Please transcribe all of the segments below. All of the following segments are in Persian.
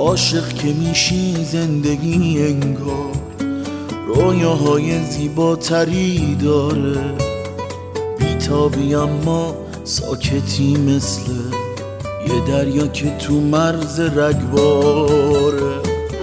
عاشق که میشی زندگی انگار رویاهای زیباتری داره، بیتابی اما ساکتی مثل یه دریا که تو مرز رگباره.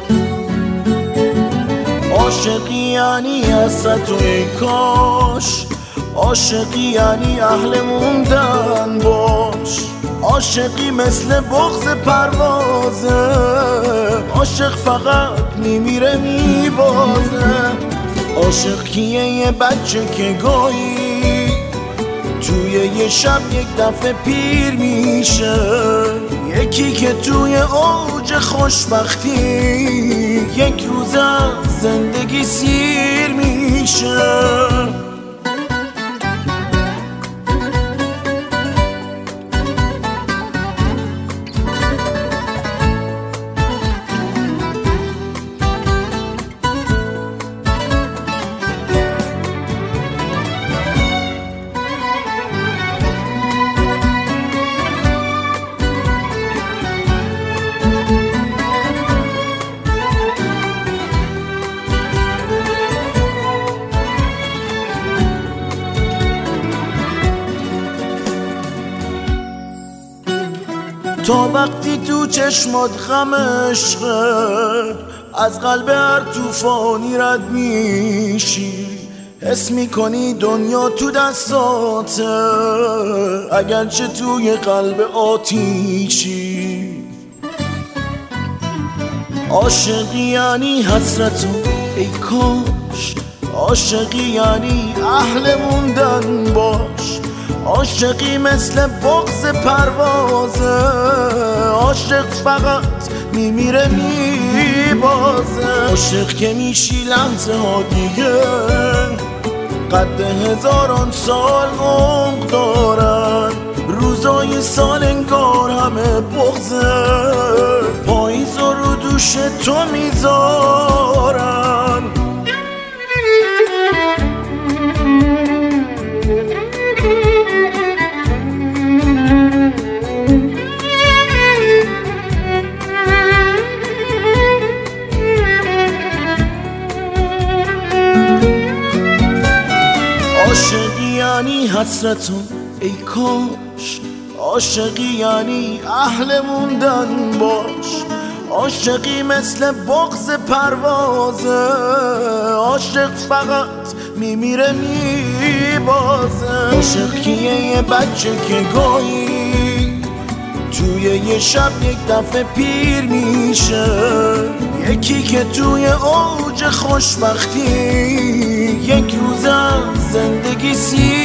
عاشقی یعنی حسرت و ای کاش، عاشقی یعنی اهل موندن باش، عاشقی مثل بغض پروازه، عاشق فقط میمیره میبازه. عاشق کیه؟ یه بچه که گاهی توی یه شب یک دفعه پیر میشه، یکی که توی اوج خوشبختی یک روز از زندگی سیر میشه. تا وقتی تو چشمات غم عشقه، از قلب هر توفانی رد میشی، حس میکنی دنیا تو دستاته اگرچه توی قلب آتیشی. عاشقی یعنی حسرت و ای کاش، عاشقی یعنی اهل موندن باش، عاشقی مثل بغض پروازه، عاشق فقط میمیره میبازه. عاشق که میشی لحظه ها دیگه قد هزاران سال عمق دارن، روزای سال انگار همه بغضه، پاییز رو دوش تو میذارن. عاشقی یعنی حسرت و ای کاش، عاشقی یعنی اهل موندن باش، عاشقی مثل بغض پروازه، عاشق فقط میمیره میبازه. عاشق کیه؟ یه بچه که گاهی توی یه شب یک دفعه پیر میشه، یکی که توی اوج خوشبختی یک روز از زندگی سیر